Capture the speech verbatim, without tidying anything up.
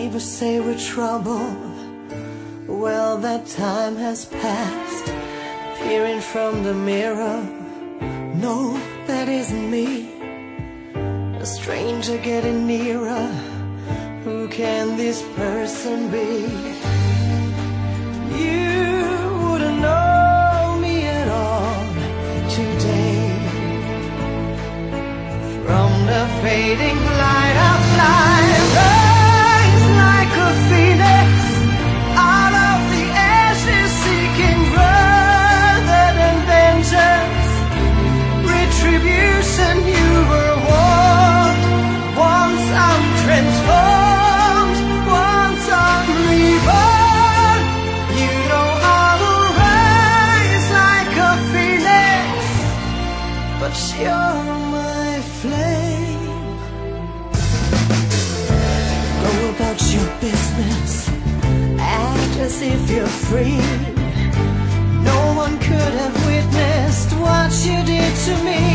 neighbors say we're trouble. Well, that time has passed. Peering from the mirror, no, that isn't me. A stranger getting nearer. Who can this person be? You wouldn't know me at all today. From the fading light of life, rise like a phoenix out of the ashes, seeking rather than vengeance, retribution. You were warned. Once I'm transformed, once I'm reborn. You know how to rise like a phoenix, but you're my flame. Go about your business, act as if you're free. No one could have witnessed what you did to me.